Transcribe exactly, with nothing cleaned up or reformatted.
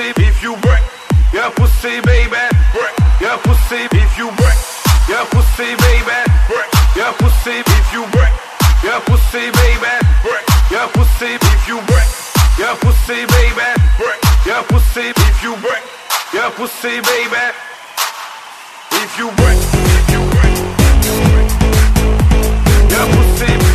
pussy if you break. Your pussy, baby, break. Your pussy if you break. Your pussy, baby, break. Your pussy if you break. Your pussy, baby, break. Your pussy if you break. Your pussy, baby, break. Your pussy if you break. Your pussy, baby, if you break. Your pussy.